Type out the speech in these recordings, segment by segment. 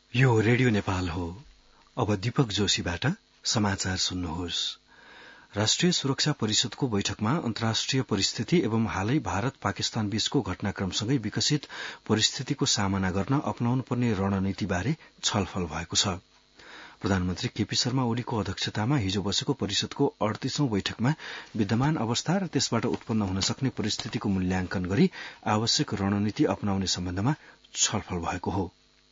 यो रेडियो नेपाल हो। अब दीपक जोशीबाट समाचार सुन्नुहोस्। राष्ट्रिय सुरक्षा परिषदको बैठकमा अन्तर्राष्ट्रिय परिस्थिति एवं हालै भारत पाकिस्तान बीचको घटनाक्रमसँगै विकसित परिस्थितिको सामना गर्न अपनाउनुपर्ने रणनीतिबारे छलफल भएको छ। प्रधानमन्त्री केपी शर्मा ओलीको अध्यक्षतामा हिजो बसेको परिषदको 38औं बैठकमा विद्यमान अवस्था र त्यसबाट उत्पन्न हुन सक्ने परिस्थितिको मूल्याङ्कन गरी आवश्यक रणनीति अपनाउने सम्बन्धमा छलफल भएको हो।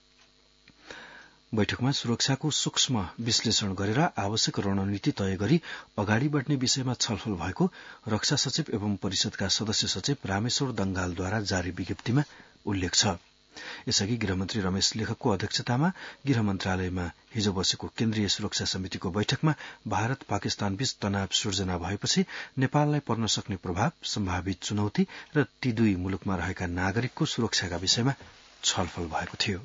बैठकमा सुरक्षाको सूक्ष्म विश्लेषण गरेर आवश्यक रणनीति तय गरी अगाडि बढ़ने विषयमा छलफल भएको रक्षा सचिव एवं परिषदका सदस्य सचिव रामेश्वर दंगालद्वारा जारी विज्ञप्तिमा उल्लेख छ। यसअघि गृहमन्त्री रमेश लेखकको अध्यक्षतामा गृह मन्त्रालयमा हिजो बसेको केन्द्रीय सुरक्षा समितिको बैठकमा भारत पाकिस्तान बीच तनाव सृजना भएपछि नेपाललाई पर्न सक्ने प्रभाव, सम्भावित चुनौती र ती दुई मुलुकमा रहेका नागरिकको सुरक्षाका विषयमा छलफल भएको थियो।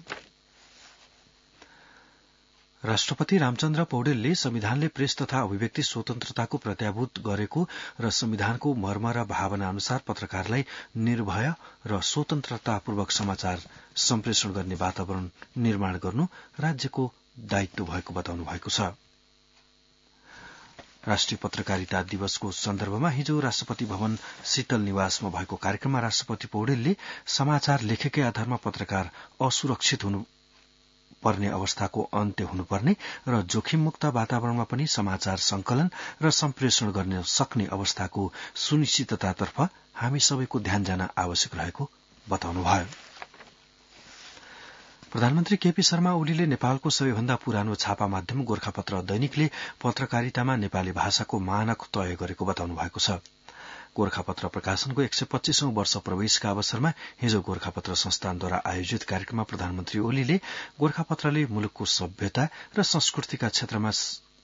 राष्ट्रपति रामचन्द्र पौडेलले संविधानले प्रेस तथा अभिव्यक्ति स्वतन्त्रताको प्रत्याभूत गरेको र संविधानको मर्म र भावना अनुसार पत्रकारलाई निर्भय र स्वतन्त्रतापूर्वक समाचार सम्प्रेषण गर्ने वातावरण निर्माण गर्नु राज्यको दायित्व भएको बताउनु भएको छ। राष्ट्रिय पत्रकारिता दिवसको सन्दर्भमा हिजो राष्ट्रपति भवन शीतल निवासमा भएको कार्यक्रममा राष्ट्रपति पौडेलले समाचार लेखेकै आधारमा पत्रकार असुरक्षित हुनु पर्ने अवस्थाको अन्त्य हुनुपर्ने र जोखिममुक्त वातावरणमा पनि समाचार संकलन र सम्प्रेषण गर्न सक्ने अवस्थाको सुनिश्चिततातर्फ हामी सबैको ध्यान जान आवश्यक रहेको बताउनुभयो। प्रधानमन्त्री केपी शर्मा ओलीले नेपालको सबैभन्दा पुरानो छापा माध्यम गोरखापत्र दैनिकले पत्रकारितामा नेपाली भाषाको मानक तय गरेको बताउनु भएको छ। गोरखापत्र प्रकाशनको 125औं वर्ष प्रवेशका अवसरमा हिजो गोरखापत्र संस्थानद्वारा आयोजित कार्यक्रममा प्रधानमन्त्री ओलीले गोरखापत्रले मुलुकको सभ्यता र संस्कृतिका क्षेत्रमा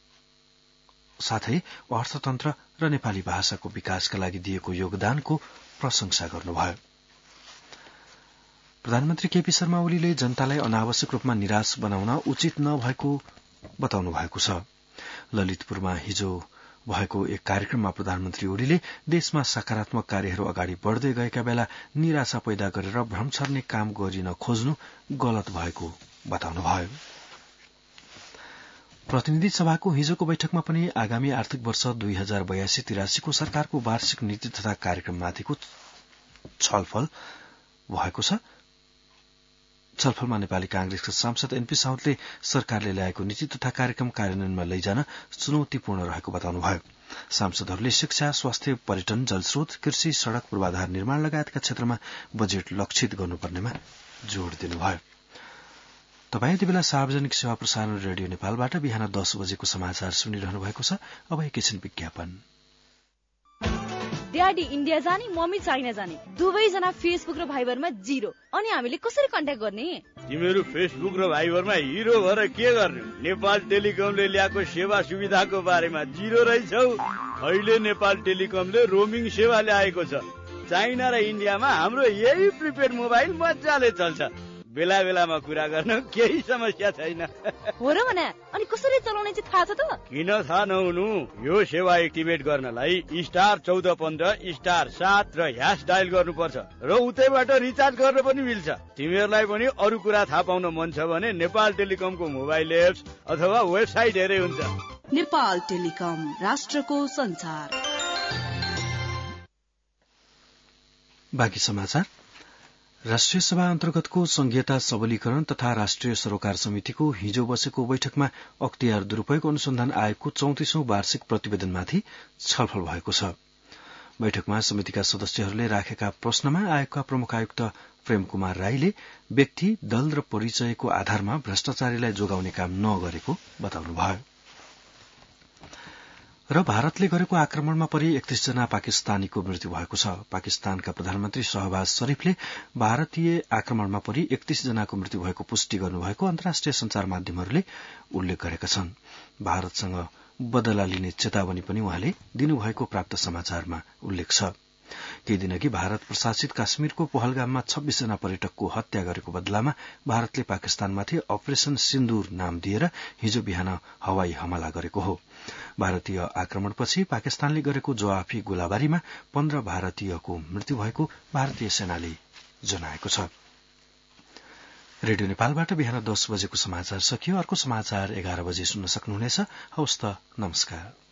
साथै अर्थतन्त्र र नेपाली भाषाको विकासका लागि दिएको योगदानको प्रशंसा गर्नुभयो। प्रधानमन्त्री केपी शर्मा ओलीले जनतालाई अनावश्यक रूपमा निराश बनाउन उचित नभएको बताउनु भएको छ। ललितपुरमा हिजो भएको एक कार्यक्रममा प्रधानमन्त्री ओलीले देशमा सकारात्मक कार्यहरू अगाडि बढ़दै गएका बेला निराशा पैदा गरेर भ्रम छर्ने काम गरिन खोज्नु गलत भएको बताउनुभयो। प्रतिनिधि सभाको हिजोको बैठकमा पनि आगामी आर्थिक वर्ष 2082-83 को सरकारको वार्षिक नीति तथा कार्यक्रममाथिको छलफल भएको छ। छलफलमा नेपाली कांग्रेसका सांसद एनपी साउदले सरकारले ल्याएको नीति तथा कार्यक्रम कार्यान्वयनमा लैजान चुनौतीपूर्ण रहेको बताउनुभयो। सांसदहरूले शिक्षा, स्वास्थ्य, पर्यटन, जलस्रोत, कृषि, सड़क पूर्वाधार निर्माण लगायतका क्षेत्रमा बजेट लक्षित गर्नुपर्नेमा जोड़ दिनुभयो। तपाई यति बेला सार्वजनिक सेवा प्रसारण रेडियो नेपालबाट बिहान 10 बजेको समाचार सुनिरहनु भएको छ। अब एकैछिन विज्ञापन। ड्याडी इन्डिया जाने, मम्मी चाइना जाने, दुवैजना फेसबुक र भाइबरमा जिरो। अनि हामीले कसरी कन्ट्याक्ट गर्ने? तिमीहरू फेसबुक र भाइबरमा हिरो भएर के गर्ने? नेपाल टेलिकमले ल्याएको सेवा सुविधाको बारेमा जिरो रहेछौ। अहिले नेपाल टेलिकमले रोमिङ सेवा ल्याएको छ। चाइना र इन्डियामा हाम्रो यही प्रिपेड मोबाइल मजाले चल्छ। बेला बेलामा कुरा गर्न केही समस्या छैन। हो र भने अनि कसरी चलाउने चाहिँ थाहा छ त? किन थाहा नहुनु? यो सेवा एक्टिभेट गर्नलाई *1415*7 र # डायल गर्नुपर्छ र उतैबाट रिचार्ज गर्न पनि मिल्छ। तिमीहरूलाई पनि अरू कुरा थाहा पाउन मन छ भने नेपाल टेलिकमको मोबाइल एप्स अथवा वेबसाइट हेरे हुन्छ। नेपाल टेलिकम, राष्ट्रको संचार। बाँकी समाचार। राष्ट्रिय सभा अन्तर्गतको संघीयता सबलीकरण तथा राष्ट्रिय सरोकार समितिको हिजो बसेको बैठकमा अख्तियार दुरूपयोग अनुसन्धान आयोगको 34औं वार्षिक प्रतिवेदनमाथि छलफल भएको छ। बैठकमा समितिका सदस्यहरूले राखेका प्रश्नमा आयोगका प्रमुख आयुक्त प्रेम कुमार राईले व्यक्ति, दल र परिचयको आधारमा भ्रष्टाचारीलाई जोगाउने काम नगरेको बताउनुभयो। र भारतले गरेको आक्रमणमा परि 31 जना पाकिस्तानीको मृत्यु भएको छ। पाकिस्तानका प्रधानमन्त्री शहबाज शरीफले भारतीय आक्रमणमा परि 31 जनाको मृत्यु भएको पुष्टि गर्नुभएको अन्तर्राष्ट्रिय संचार माध्यमहरूले उल्लेख गरेका छन्। भारतसँग बदला लिने चेतावनी पनि उहाँले दिनुभएको प्राप्त समाचारमा उल्लेख छ। केही दिनअघि भारत प्रशासित काश्मीरको पहलगाममा 26 जना पर्यटकको हत्या गरेको बदलामा भारतले पाकिस्तानमाथि अपरेशन सिन्दूर नाम दिएर हिजो बिहान हवाई हमला गरेको हो। भारतीय आक्रमणपछि पाकिस्तानले गरेको जवाफी गोलाबारीमा 15 भारतीयको मृत्यु भएको भारतीय सेनाले जनाएको छ। रेडियो नेपालबाट बिहान 10 बजेको समाचार सकियो। अर्को समाचार 11 बजे सुन्न सक्नुहुनेछ। हवस् त, नमस्कार।